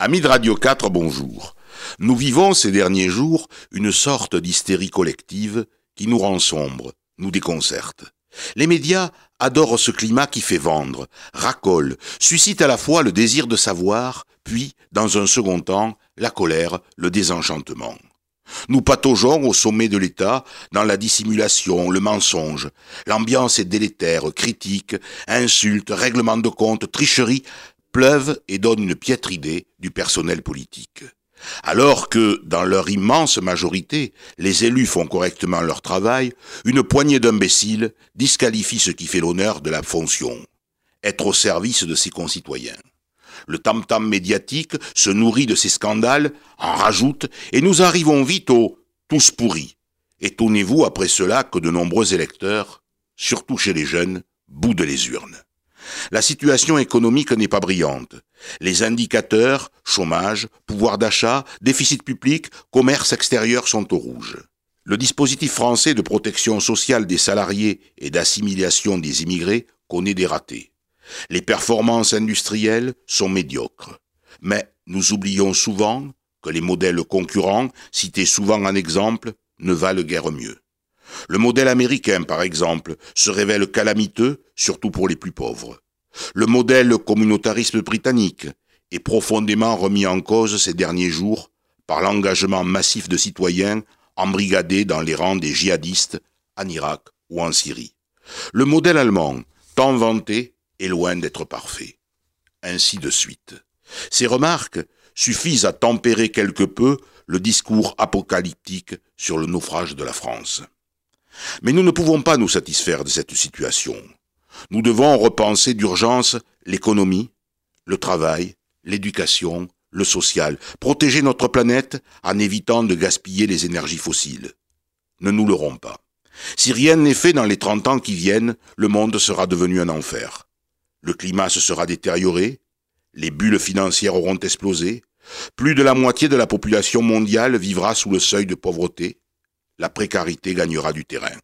Amis de Radio 4, bonjour. Nous vivons ces derniers jours une sorte d'hystérie collective qui nous rend sombres, nous déconcerte. Les médias adorent ce climat qui fait vendre, racole, suscite à la fois le désir de savoir, puis, dans un second temps, la colère, le désenchantement. Nous pataugeons au sommet de l'État, dans la dissimulation, le mensonge. L'ambiance est délétère, critique, insultes, règlements de compte, tricherie, pleuvent et donnent une piètre idée du personnel politique. Alors que, dans leur immense majorité, les élus font correctement leur travail, une poignée d'imbéciles disqualifie ce qui fait l'honneur de la fonction, être au service de ses concitoyens. Le tam-tam médiatique se nourrit de ces scandales, en rajoute, et nous arrivons vite au « tous pourris ». Étonnez-vous après cela que de nombreux électeurs, surtout chez les jeunes, boudent les urnes. La situation économique n'est pas brillante. Les indicateurs, chômage, pouvoir d'achat, déficit public, commerce extérieur sont au rouge. Le dispositif français de protection sociale des salariés et d'assimilation des immigrés connaît des ratés. Les performances industrielles sont médiocres. Mais nous oublions souvent que les modèles concurrents, cités souvent en exemple, ne valent guère mieux. Le modèle américain, par exemple, se révèle calamiteux, surtout pour les plus pauvres. Le modèle communautarisme britannique est profondément remis en cause ces derniers jours par l'engagement massif de citoyens embrigadés dans les rangs des djihadistes en Irak ou en Syrie. Le modèle allemand, tant vanté, est loin d'être parfait. Ainsi de suite. Ces remarques suffisent à tempérer quelque peu le discours apocalyptique sur le naufrage de la France. Mais nous ne pouvons pas nous satisfaire de cette situation. Nous devons repenser d'urgence l'économie, le travail, l'éducation, le social, protéger notre planète en évitant de gaspiller les énergies fossiles. Ne nous leurrons pas. Si rien n'est fait dans les 30 ans qui viennent, le monde sera devenu un enfer. Le climat se sera détérioré, les bulles financières auront explosé, plus de la moitié de la population mondiale vivra sous le seuil de pauvreté, la précarité gagnera du terrain.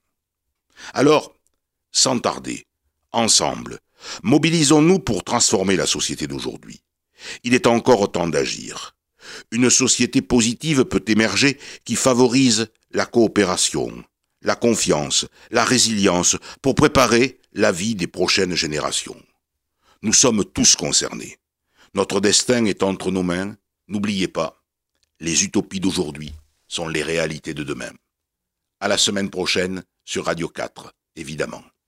Alors, sans tarder, ensemble, mobilisons-nous pour transformer la société d'aujourd'hui. Il est encore temps d'agir. Une société positive peut émerger qui favorise la coopération, la confiance, la résilience pour préparer la vie des prochaines générations. Nous sommes tous concernés. Notre destin est entre nos mains. N'oubliez pas, les utopies d'aujourd'hui sont les réalités de demain. À la semaine prochaine sur Radio 4, évidemment.